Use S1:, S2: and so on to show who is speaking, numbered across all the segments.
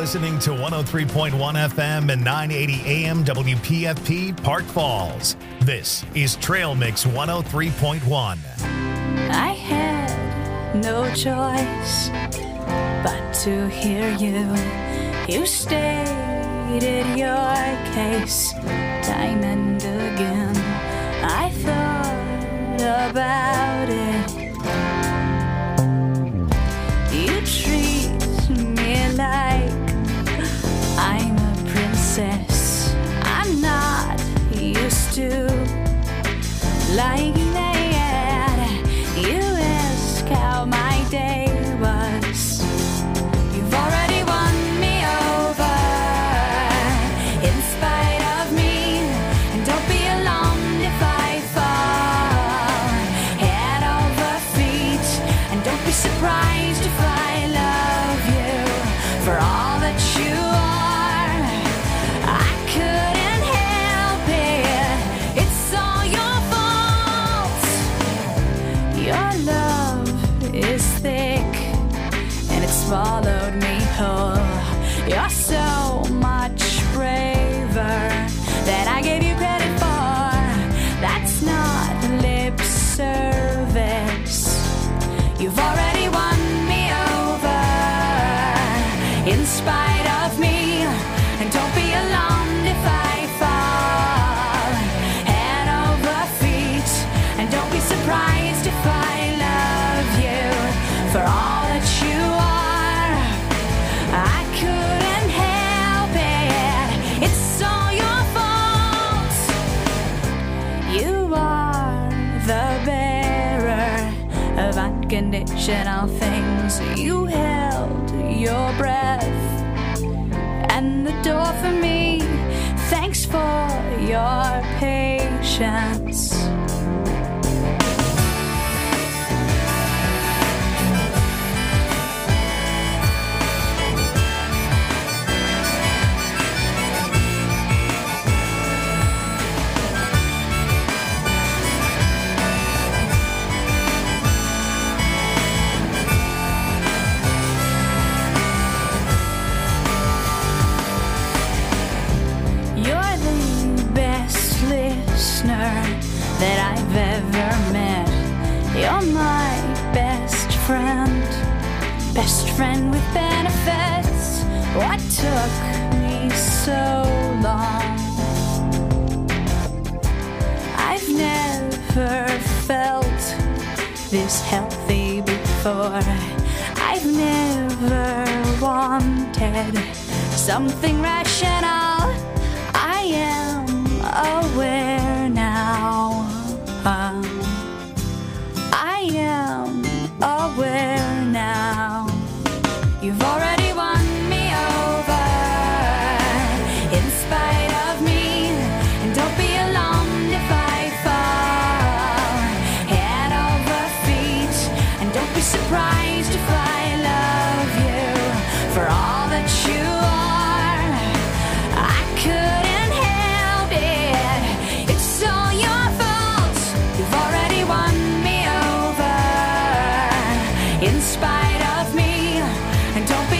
S1: listening to 103.1 FM and 980 AM WPFP Park Falls. This is Trail Mix 103.1.
S2: I had no choice but to hear you. You stated your case time and again. I thought about it. You treat me like I'm a princess. I'm not used to like that. You ask how my day was. You've already won me over in spite of me. And don't be alarmed if I fall head over feet. And don't be surprised if I love you for all that you are. I couldn't help it. It's all your fault. Your love is thick and it swallowed me whole. You're so much braver than I gave you credit for. That's not lip service. You've already won me over in spite of me. And don't be alarmed if I fall head over feet. And don't be surprised if I love you for all that you are. I couldn't help it. It's all your fault. You are the bearer of unconditional things. You held your breath and the door for me. Thanks for your patience. You're the best listener that I've ever met. You're my best friend with benefits. What took me so long? I've never felt this healthy before. I've never wanted something rational. I am aware now. I am aware now. You've already won me over in spite of me. And don't be alarmed if I fall head over feet. And don't be surprised if I love you for all that you are. I couldn't help it. It's all your fault. You've already won me over in spite of me. And don't be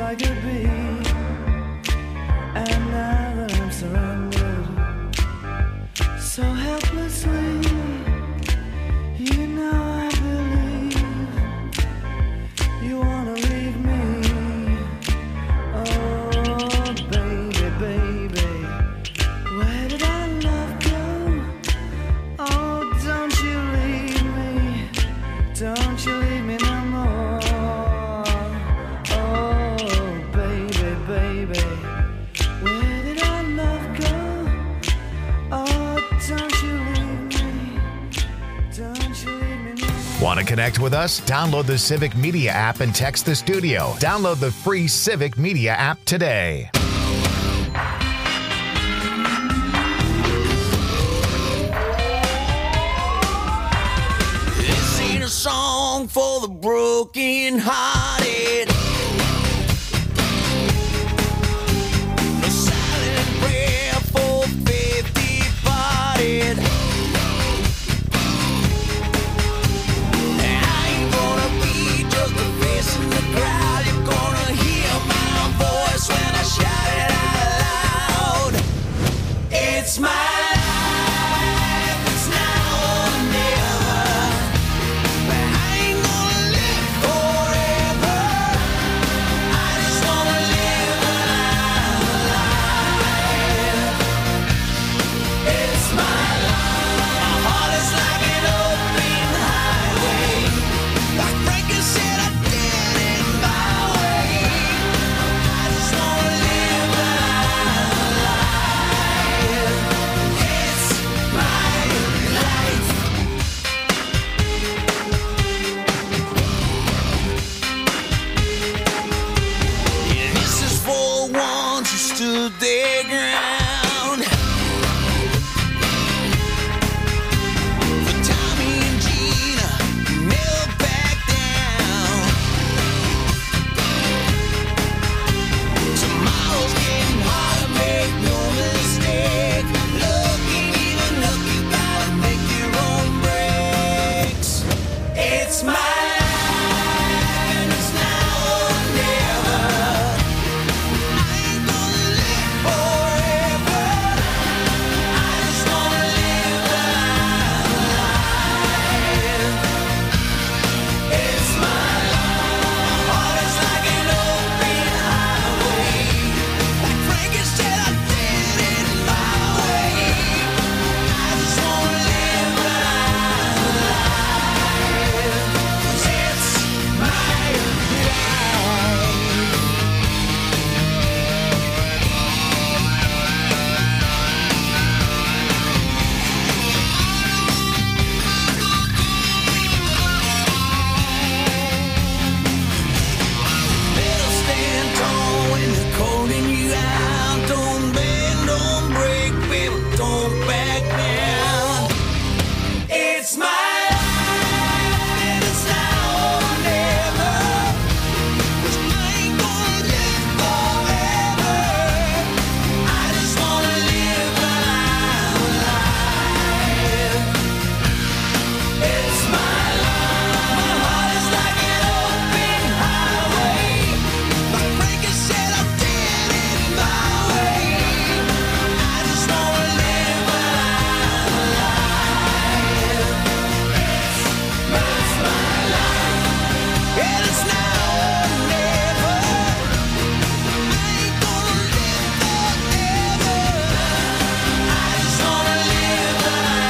S3: I could be. And now that I'm surrendered so helplessly, you know I believe you wanna leave me. Oh baby, baby, where did our love go? Oh, don't you leave me, don't you leave me no more. Oh baby, baby, where did our love go? Oh, don't you leave me, don't you leave me no more.
S1: Want to connect with us? Download the Civic Media app and text the studio. Download the free Civic Media app today.
S4: This ain't a song for the broken-hearted. No silent prayer for faith departed. I ain't gonna be just a face in the crowd. You're gonna hear my voice when I shout it out loud. It's my life, it's now or never. But I ain't gonna live forever. I just wanna live alive. It's my life. My heart is like an open highway. Like Frankie said, I did it my way. I just wanna live alive. It's my life. Yeah, this is for ones who stood their ground. For Tommy and Gina, who never backed down. Tomorrow's getting harder, make no mistake. Looking, even look, you gotta make your own breaks. It's my life, and it's now or never. I ain't gonna live forever. I just wanna live alive. It's my life. My heart is like an open highway. Like Frankie said, I did it my way. I just wanna live alive. 'Cause it's my life. Better stand tall when they're calling you out. Don't bend, don't break, baby, don't back down. It's my life, and it's now or never. 'Cause I ain't gonna live forever. I just wanna live alive. It's my life. My heart is like an open highway. Like Frankie said, I did it my way. I just wanna live alive. It's my life, and it's now or never. I ain't gonna live forever. I just wanna live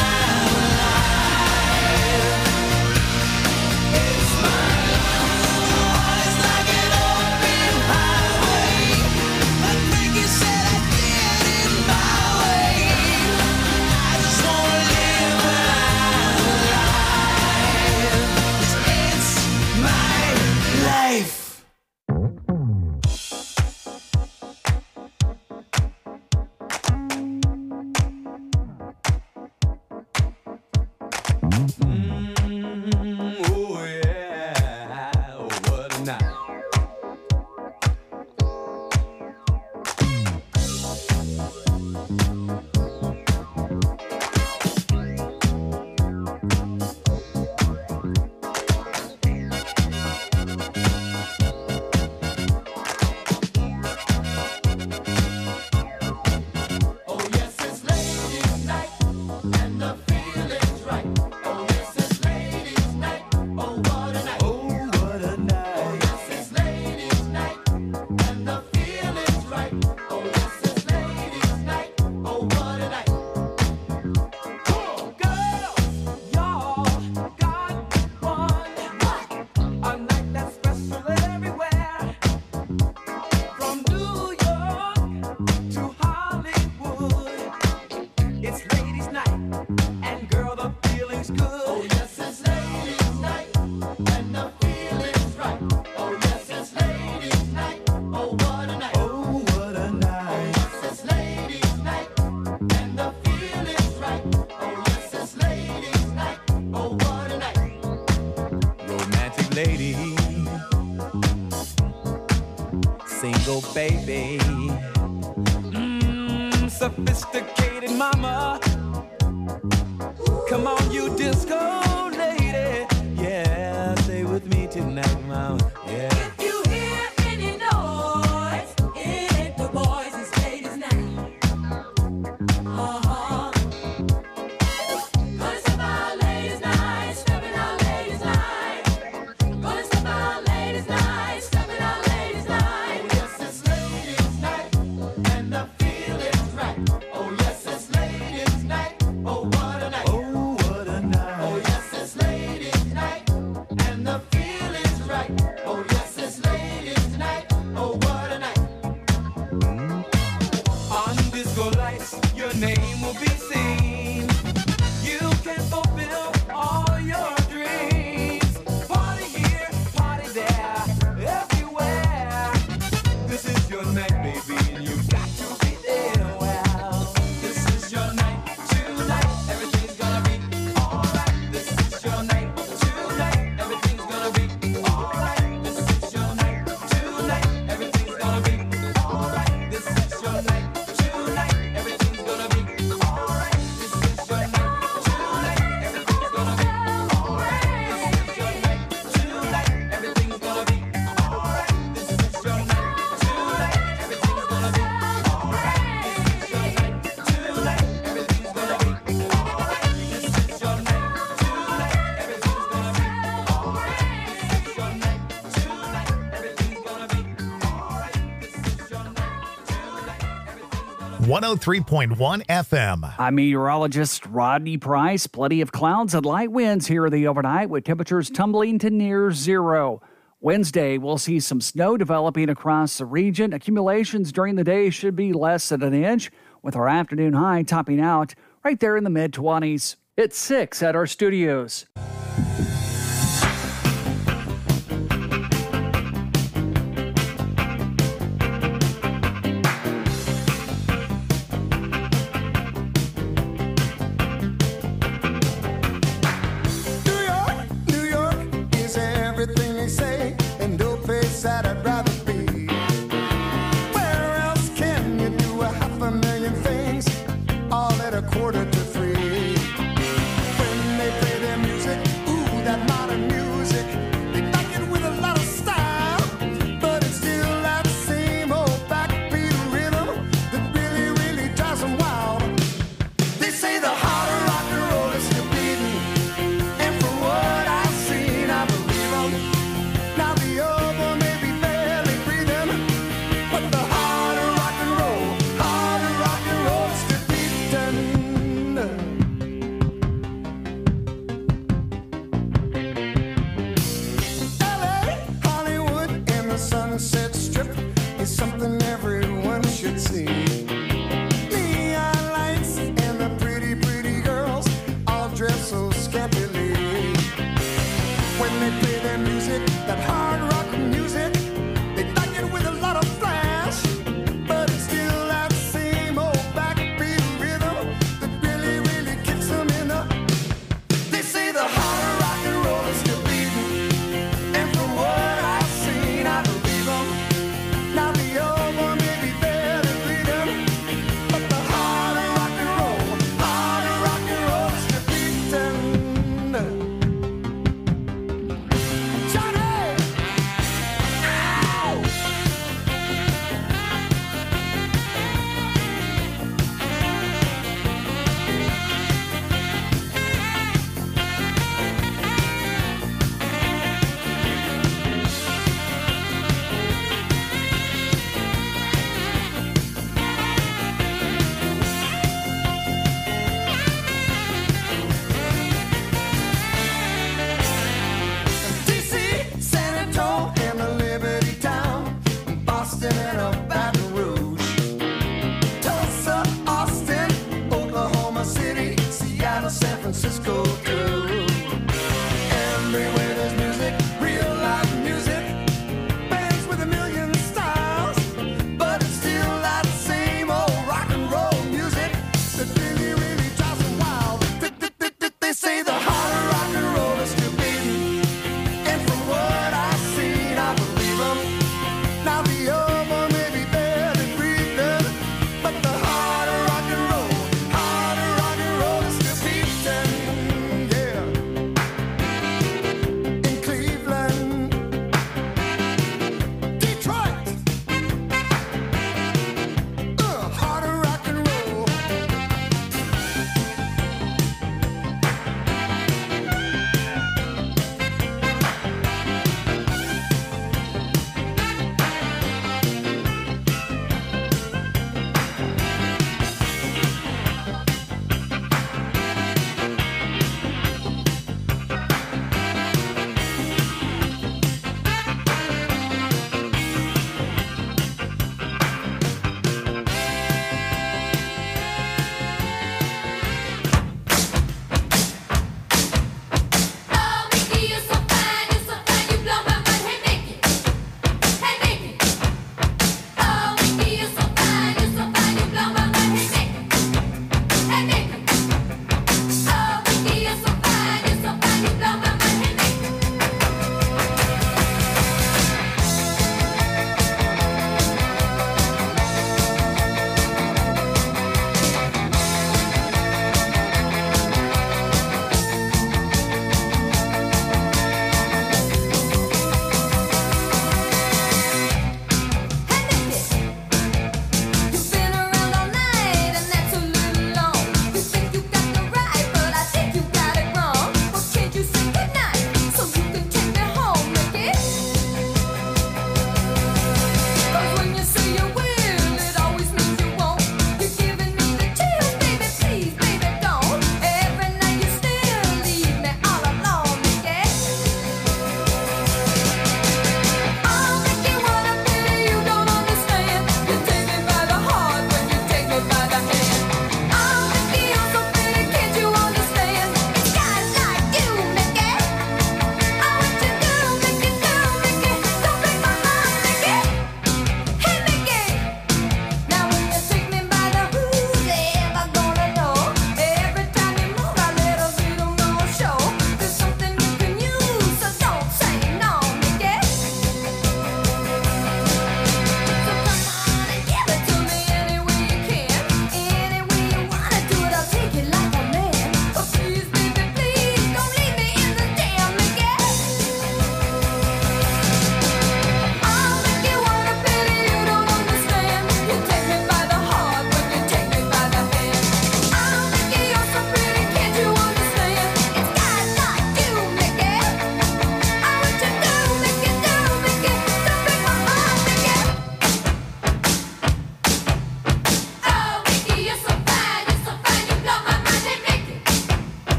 S4: alive. It's my life. My heart is like an open highway. Like Frankie said, I did it my way. I just wanna live alive. It's my life. Oh yeah, oh what a night.
S5: lady, single baby, sophisticated mama. Come on, you disco lady, yeah, stay with me tonight, mama, yeah.
S4: If you hear any noise, it's the boys and ladies night. Gonna step out ladies night, stepping out ladies night. Gonna step out ladies night, stepping out ladies night. Oh yes, it's ladies night, and the feel is right. Oh yes, it's ladies night. Oh what a night.
S5: Oh, what a night.
S4: Oh yes, it's ladies night, and the feel is right. Oh yes, it's ladies night. Oh what a night.
S5: On disco lights, your name will be seen. You can fulfill all your dreams. Party here, party there, everywhere. This is your night, baby, and you've got to be there. Well,
S4: This is your night tonight. Everything's gonna be alright. This is your night tonight. Everything's gonna be alright. This is your night tonight. Everything's gonna be alright. This is your night tonight. Everything's gonna be alright. This is your night tonight. Everything's gonna be alright. This is your night tonight. Everything's gonna be alright. This is your night tonight. Everything's gonna be alright. This is your night tonight. Everything's gonna be alright. This is your night tonight. Everything's gonna be alright. This is your night tonight. Everything's gonna be alright. This is your night tonight. Everything's gonna be
S1: 103.1 FM.
S6: I'm meteorologist Rodney Price. Plenty of clouds and light winds here the overnight with temperatures tumbling to near zero. Wednesday, we'll see some snow developing across the region. Accumulations during the day should be less than an inch, with our afternoon high topping out right there in the mid-20s. It's 6 at our studios.
S3: New York is everything they say, and no place that I'd rather be. Where else can you do 500,000 things all at 2:45? When they play their music, ooh, that modern music, they back it with a lot of style, but it's still that same old backbeat rhythm that really, really drives them wild. They say the heart of rock and roll is still beating, and from what I've seen, I believe 'em. Now the other may be barely breathing, but the heart of rock and roll is still beating. LA, Hollywood, and the Sunset Strip is something everyone should see. Neon lights and the pretty, pretty girls all dress so scantily. When they play their music, that hard rock music, they back it with a lot of flash, but it's still that same old backbeat rhythm that really, really kicks them in the. They say the heart of rock and roll is still beating, and from what I've seen, I believe 'em. Now the old one may be barely breathing, but the heart of rock and roll is still beating. Johnny!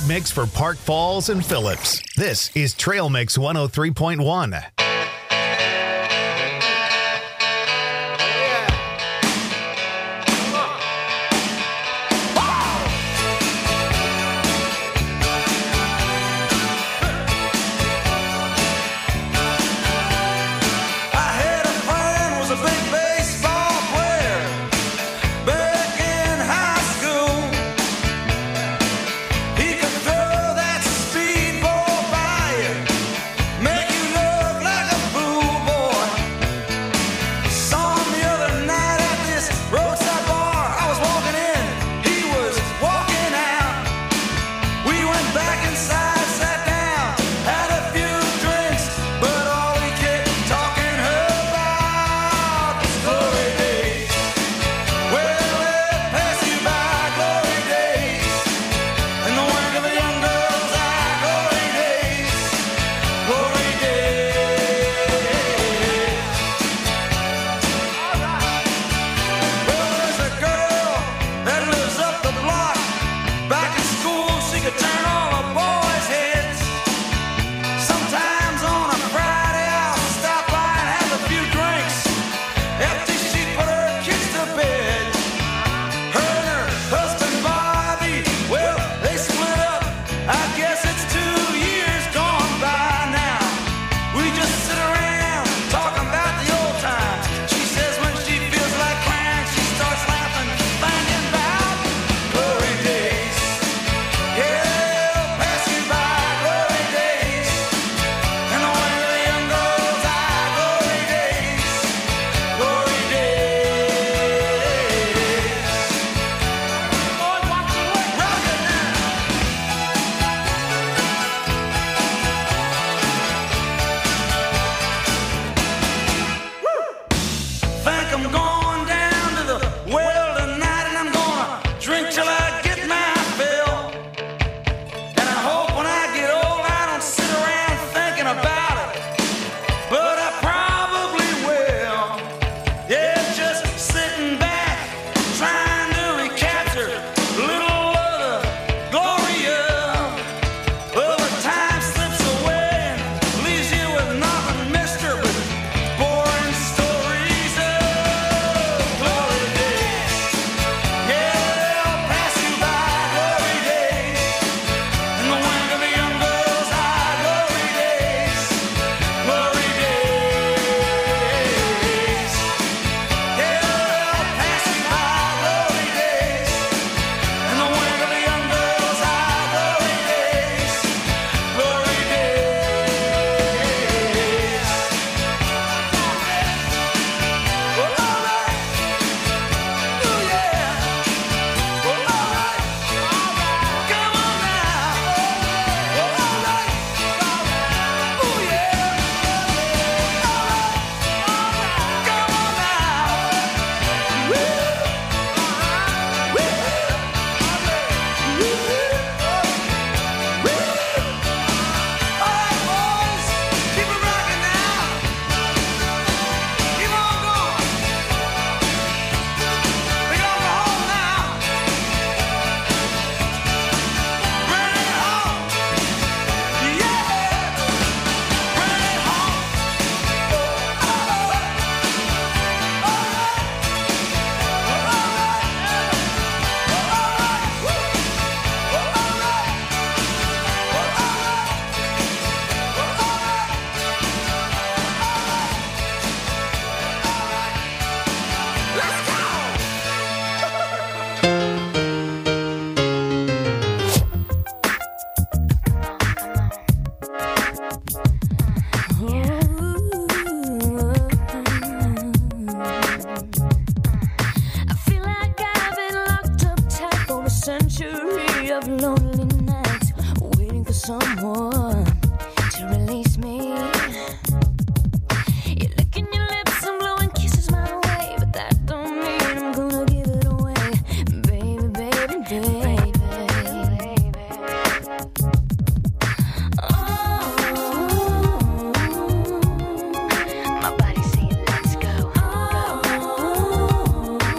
S1: mix for Park Falls and Phillips. This is Trail Mix 103.1.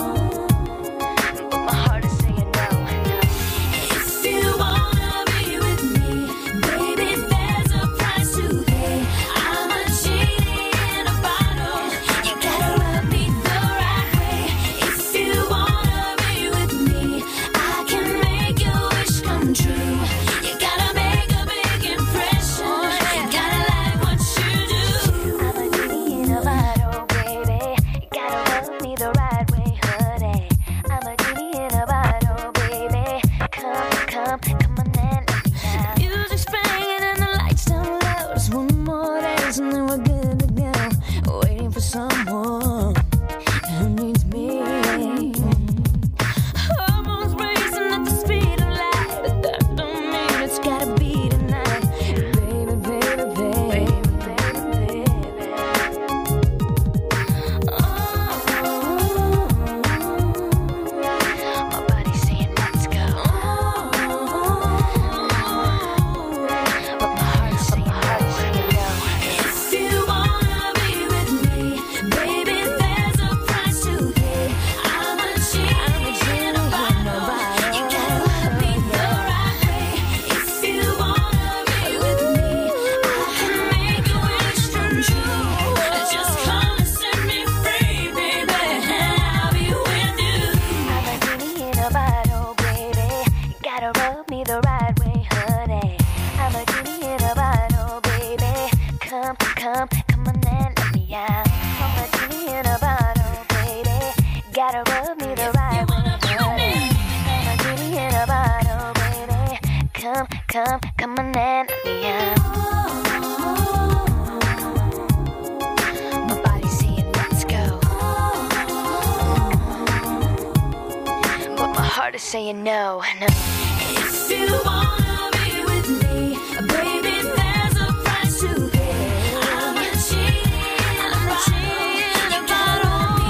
S7: If you wanna be come on and let me out. My body's saying let's go, but my heart is saying no, no.
S2: If you wanna be with me, baby, there's a price to pay. I'm not cheating about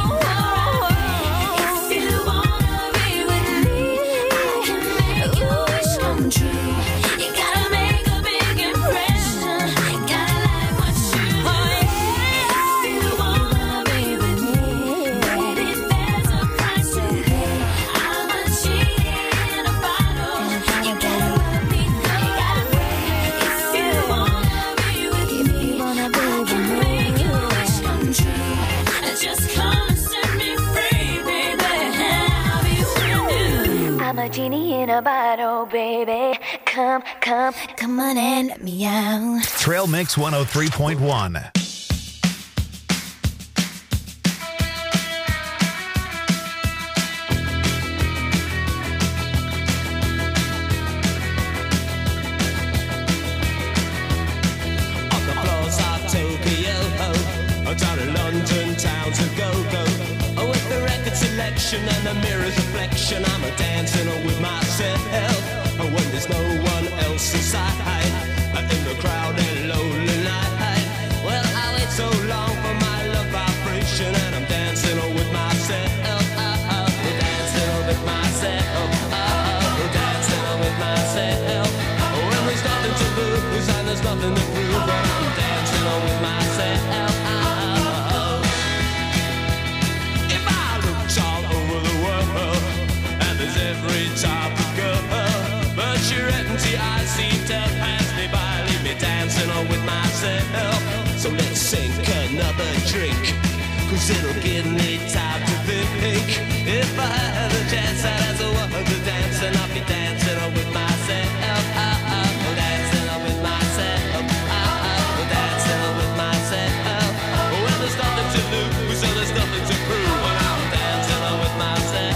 S2: if you wanna be with me, I can make your wish come true. You gotta make a big impression, gotta like what you do. If you wanna be with me, baby, there's a price to pay. I'm not cheating about you gotta let me know. If you wanna be with me, I can make your wish come true. Just come and set me free, baby. I'll be with you.
S7: I'm a genie in a bottle, baby. Come, come, come on and let me out.
S1: Trail Mix 103.1.
S8: On the floors of Tokyo, down in London town to go. With the record selection and the mirror's reflection, I'm a dancing with myself. When there's no one else inside, in the crowded lonely night. Well, I wait so long for my love vibration, and I'm dancing with myself. Dancing with myself. Dancing with myself. When there's nothing to lose and there's nothing to prove, but I'm dancing with myself. If I looked all over the world, and there's every type of girl, but your empty eyes seem to pass me by, leave me dancing with myself. So let's sink another drink, 'cause it'll give me time to think. If I had a chance, I'd ask a woman to dance, and I'll be dancing with myself. Dancing with myself. Dancing with myself. Well, there's nothing to lose, so there's nothing to prove, and I'm dancing with myself.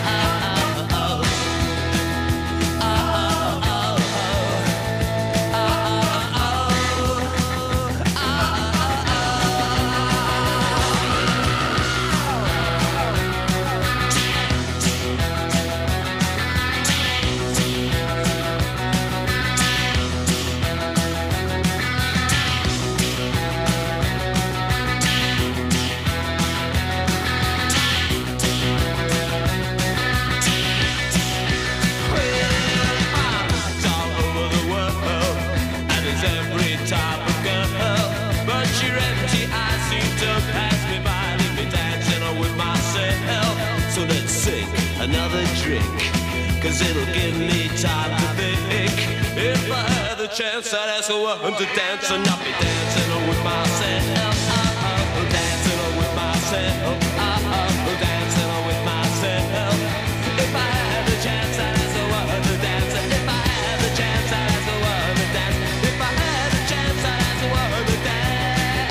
S8: All over the world, and there's every type of girl, but your empty eyes seem to pass me by, leave me dancing with myself. So let's sink another drink, 'cause it'll give me time to think. If I had the chance, I'd ask a woman to dance, and I'll be dancing with myself. Dancing with myself. Dancing with myself. If I had the chance, I'd ask a woman to dance. If I had the chance, I'd ask a woman to dance. If I had the chance, I'd ask a woman to dance.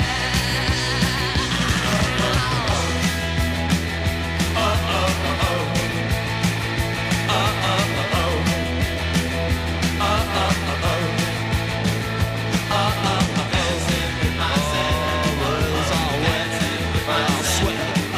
S8: Dancing with myself. All wet, all sweat.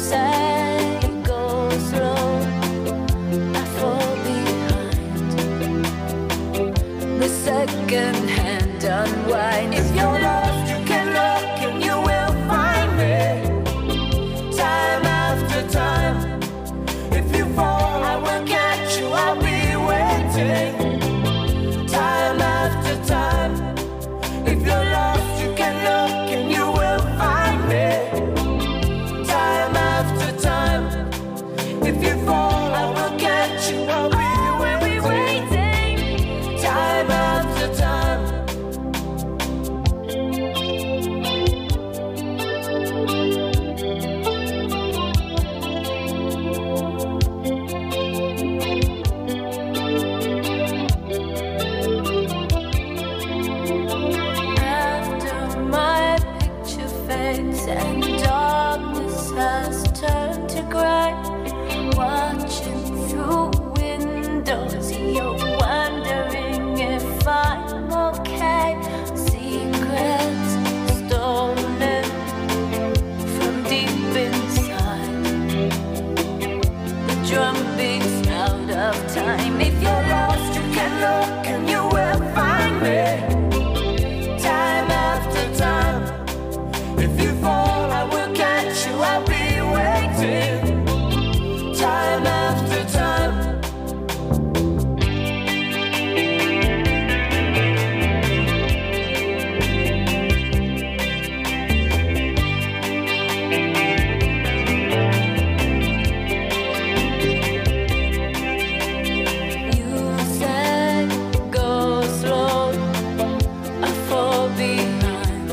S7: say go slow, I fall behind. The second hand unwind. If you're lost, you can look and you will find me. Time after time. If you fall, I will catch you, I'll be waiting. Time after time. If you're lost, you can look and you will find me. Time after time. If you fall, I will catch you, I'll be waiting. Time after time. After my picture fades and darkness has turned to gray, watching through windows, you're wondering if I'm okay. Secrets stolen from deep inside. The drum beats out of time. If you're lost, you can look and you will find me. Time after time. If you fall, I will catch you, I'll be waiting. Time after time. You said go slow, I fall behind.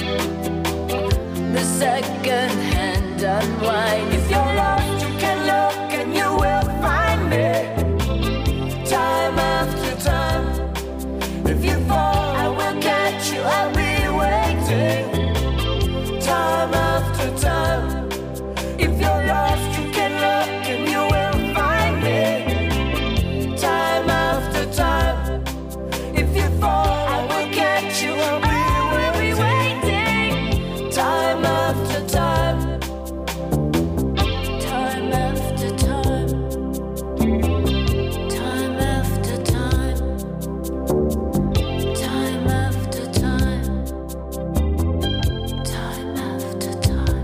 S7: The second hand unwind. If you're lost, you can look and you will find me. Time after time. If you fall, I will catch you, I'll be waiting. Time after time. If you're lost, you can look and you will find me. Time after time. If you fall, I will catch you, I'll be waiting. Time after time. Time after time. Time after time. Time after time. Time after time.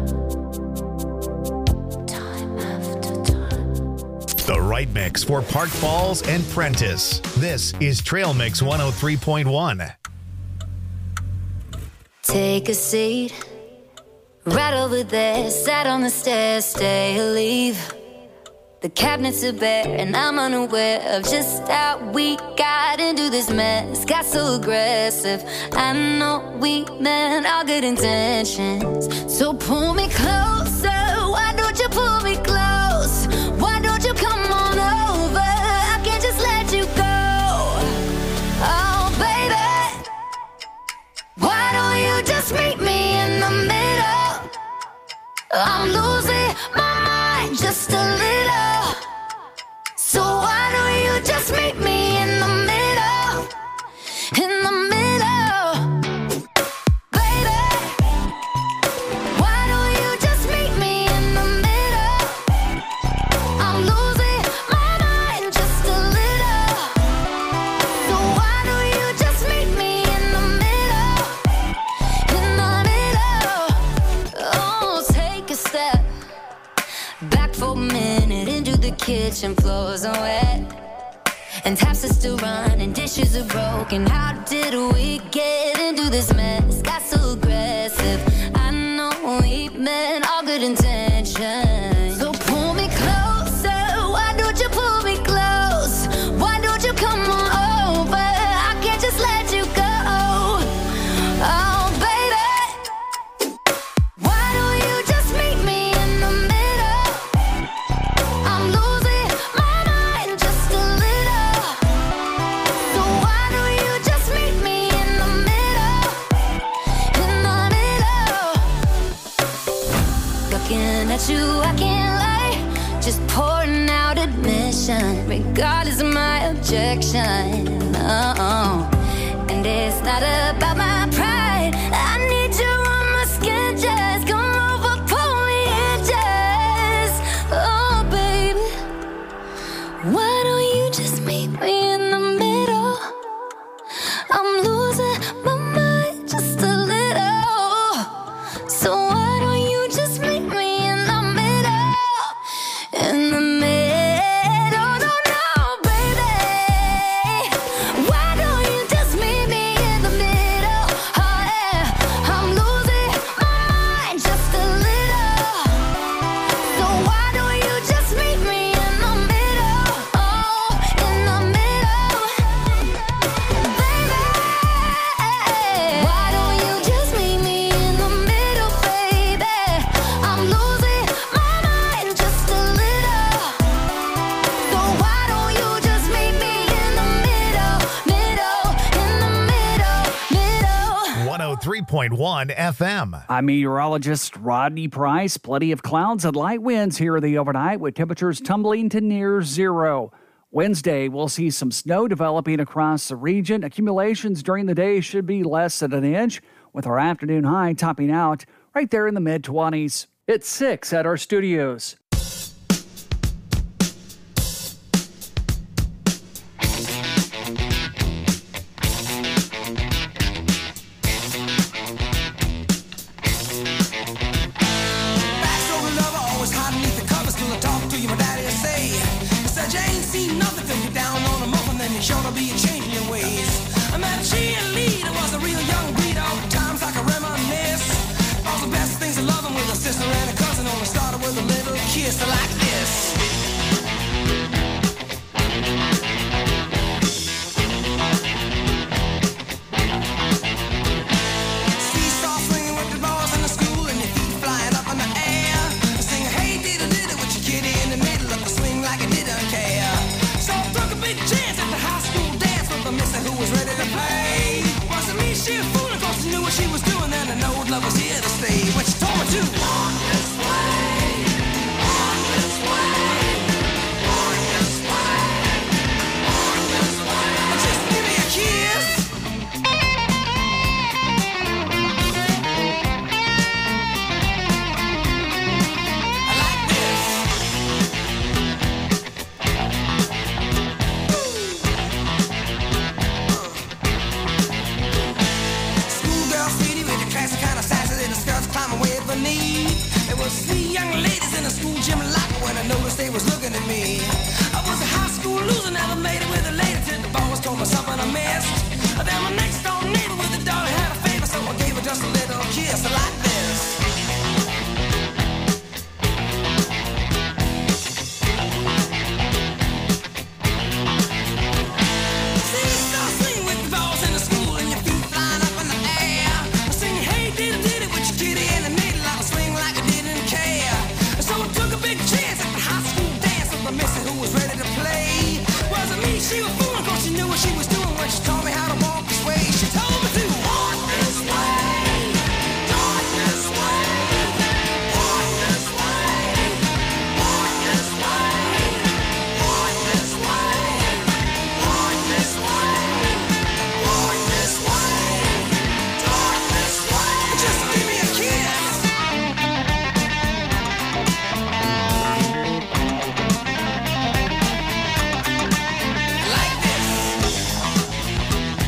S7: Time after time.
S1: The right mix for Park Falls and Prentice. This is Trail Mix 103.1.
S7: Take a seat, right over there. Sat on the stairs, stay or leave. The cabinets are bare, and I'm unaware of just how we got into this mess. Got so aggressive. I know we meant all good intentions. So pull me closer. Why don't you pull me close? Why don't you come on over? I can't just let you go. Oh, baby. Why don't you just meet me in the middle? I'm losing my mind just a little. So why don't you just meet me in the middle? In the middle. Baby, why don't you just meet me in the middle? I'm losing my mind just a little. So why don't you just meet me in the middle? In the middle. Oh, take a step back for a minute into the kitchen. Floors are wet and taps are still running, dishes are broken. How did we get into this mess? Got so aggressive. I know we meant all good intentions. So pull me closer. Why don't you pull me close? Why don't you come on over? I can't just let you go. Oh, baby. Why don't you just meet me in the middle? I'm losing my mind just a little. So why don't you just meet me in the middle? In the middle. Looking at you, I can't lie. Just pouring out admission, regardless of my objection. Oh, and it's not about my pride. I need you on my skin, just come over, pull me in, just.
S1: 103.1 FM.
S6: I'm meteorologist Rodney Price. Plenty of clouds and light winds here the overnight with temperatures tumbling to near zero. Wednesday, we'll see some snow developing across the region. Accumulations during the day should be less than an inch, with our afternoon high topping out right there in the mid-20s. It's 6 at our studios.
S3: Sure to be a change in your ways. I met a cheerleader, was a real young breed. All times I can reminisce. All the best things of loving with a sister and a cousin. Only started with a little kiss like this. Seesaw swinging with the boys in the school and your feet flying up in the air. Singing, hey, diddle diddle with your kitty in the middle of the swing like I didn't care. So I took a big chance at the high school dance with a mister who was ready to play. Wasn't me, she was fooling, cause she knew what she was doing, and I know love was here to stay. What she told me to. On this way, on this way, on this way, on this way. Just give me a kiss. I like this. Schoolgirl city with the classic kind of sassy little skirts climbing way beneath. There was 3 young ladies in the school gym locker when I noticed they was looking at me. I was a high school loser, never made it with a lady till the boss told me something I missed. Then my next door neighbor with the daughter had a favor, so I gave her just a little kiss like this. Seesaw swing with the balls in the school and your feet flying up in the air. Singing, hey, diddle diddle with your kitty in the middle. I was swing like I didn't care. So I took a big chance at the high school dance with a missy who was ready to play. Wasn't me, she was fooling, cause she knew what she was doing when she taught me how to walk this way. She told me to walk this way, walk this way, walk this way, walk this way, walk this way, walk this way, walk this way, walk this way. Just give me a kiss. Like this.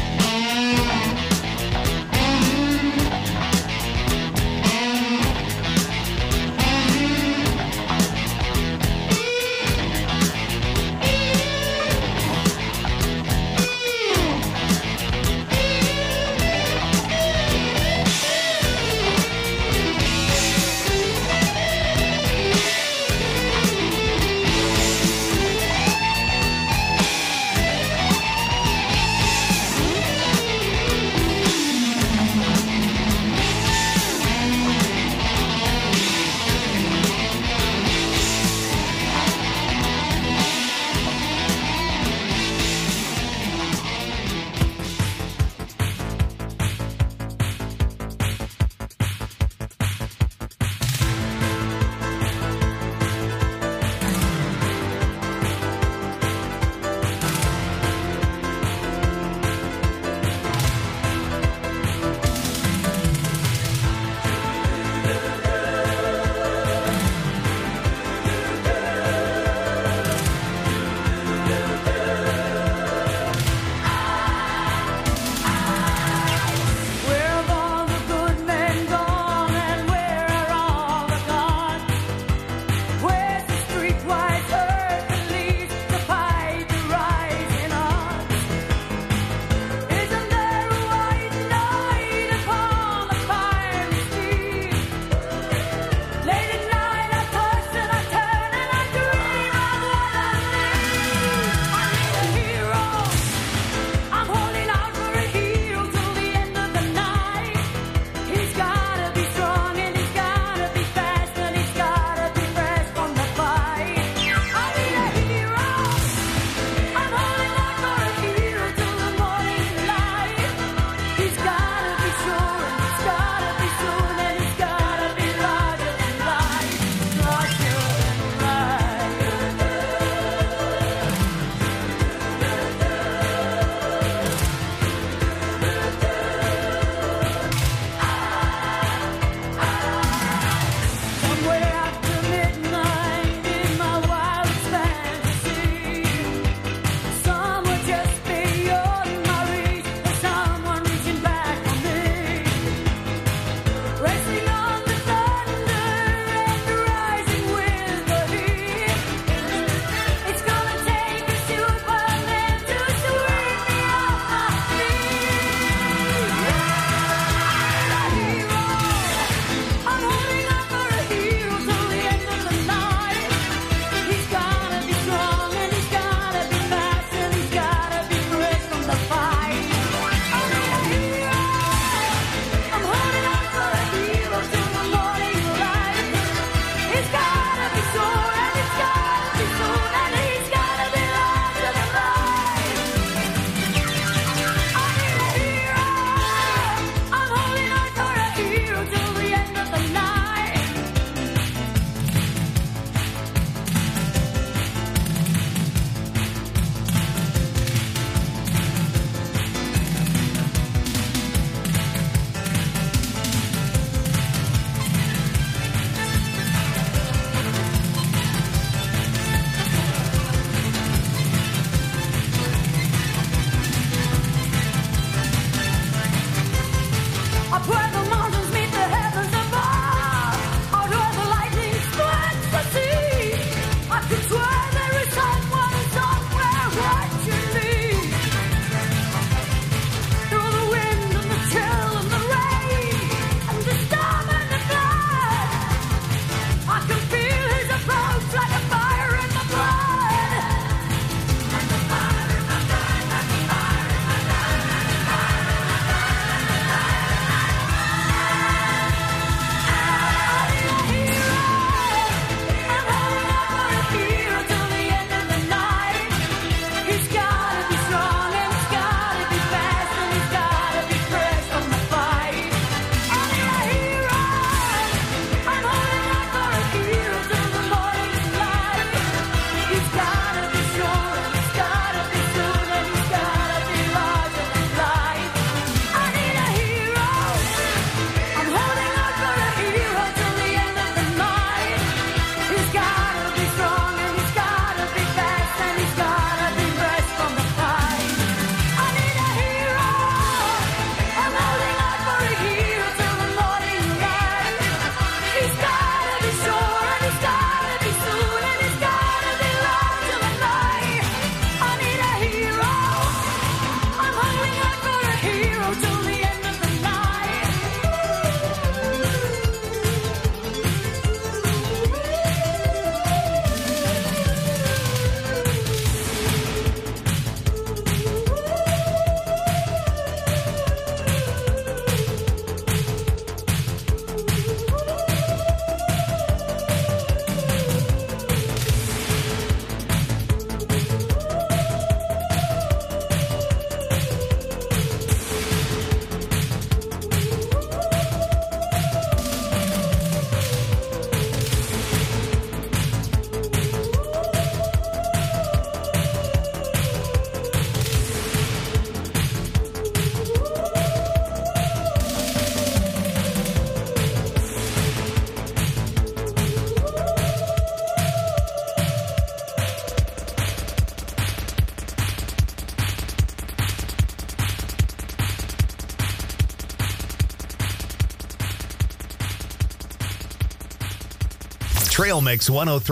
S1: Trail Mix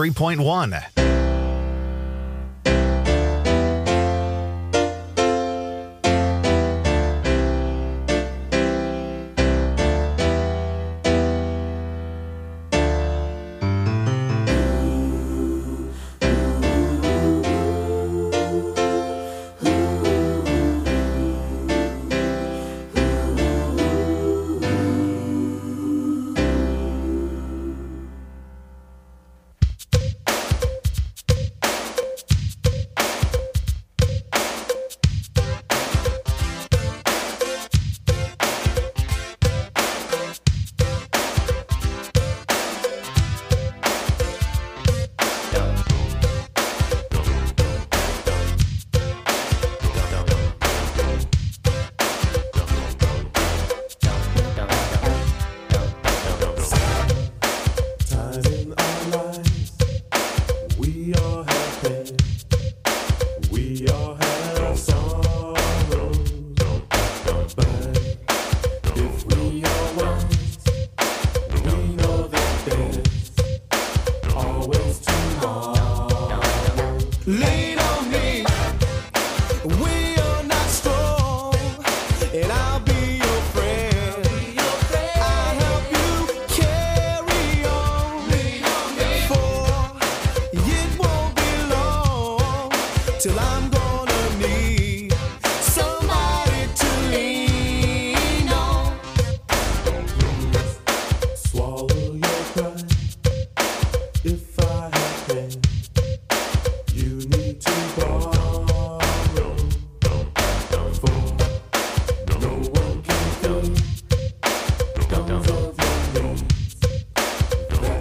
S1: 103.1.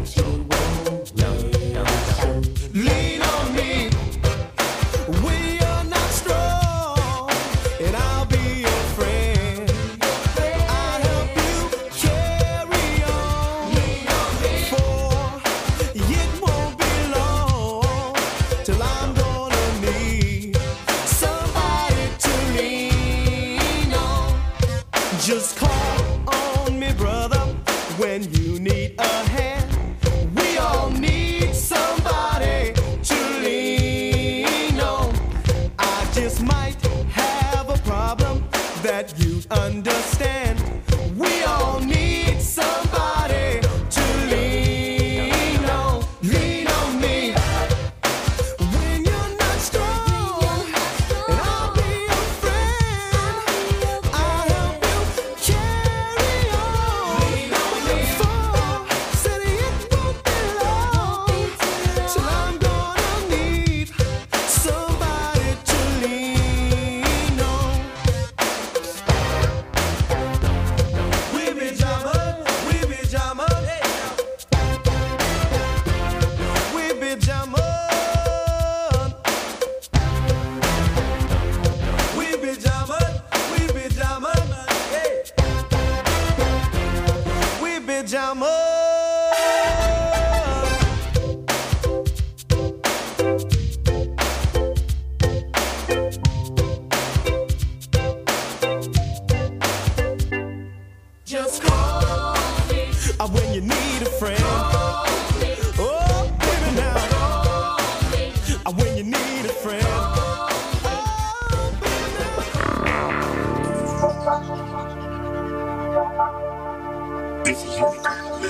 S3: Lean on me. We are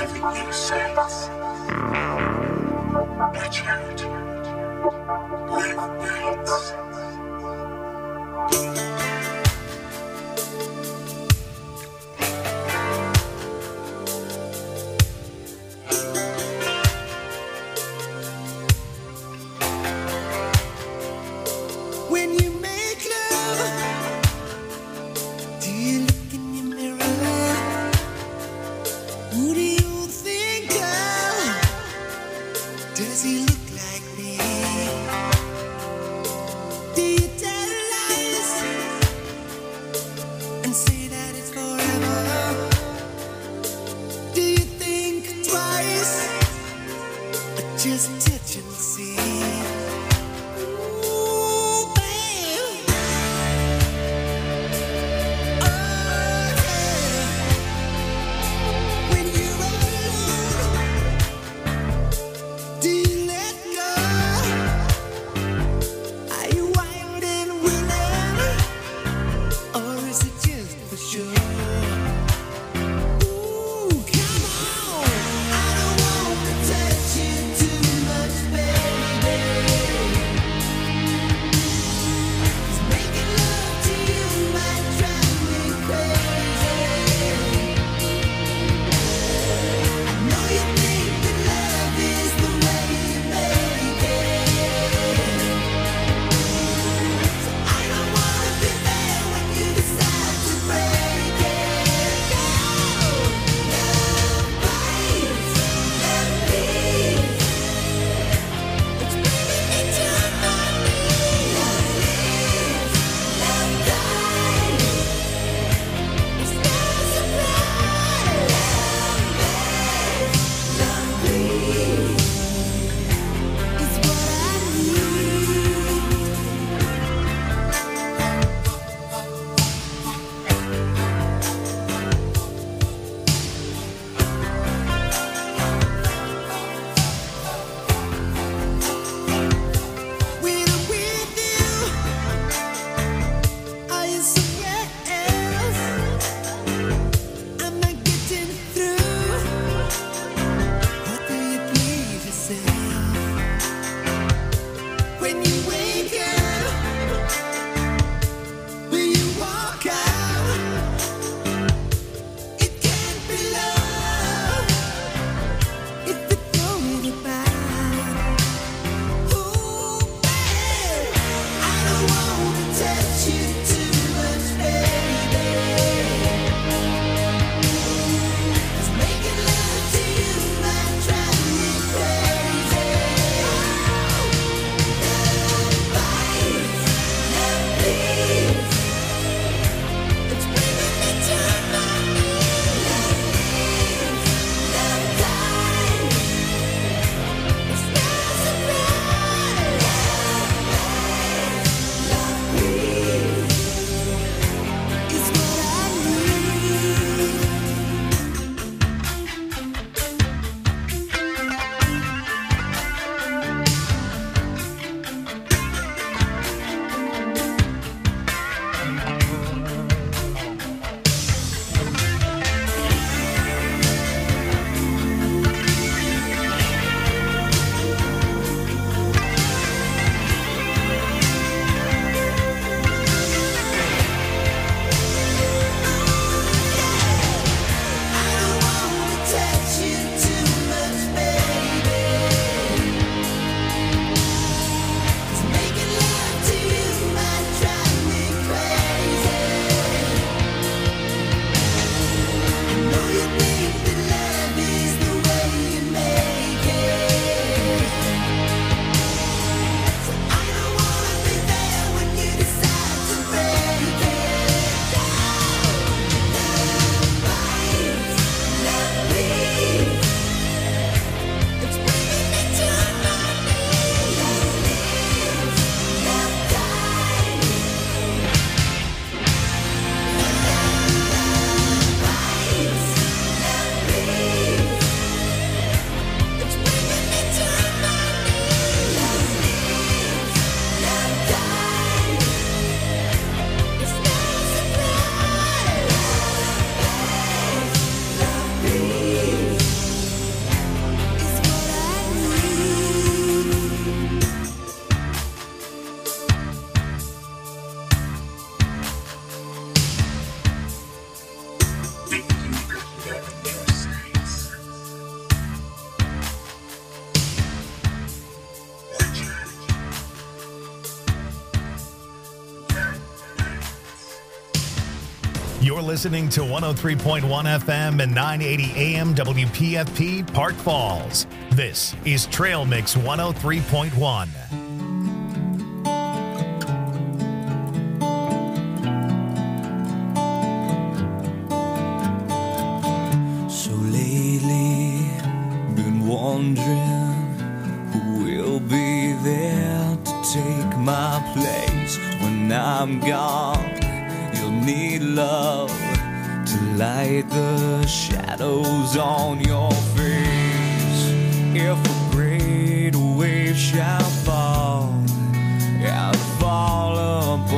S3: When you make love, do you look in your mirror? Who do you think of? Does he look like me? Do you tell lies and say that it's forever? Do you think twice or just touch and see? Ooh, babe. Oh, yeah. When you're alone, do you let go? Are you wild and willing, or is it just for sure? Ooh, come on! I don't want to touch you too much, baby.
S1: You're listening to 103.1 FM and 980 AM WPFP Park Falls. This is Trail Mix 103.1.
S4: So lately, been wondering who will be there to take my place when I'm gone. You'll need love to light the shadows on your face. If a great wave shall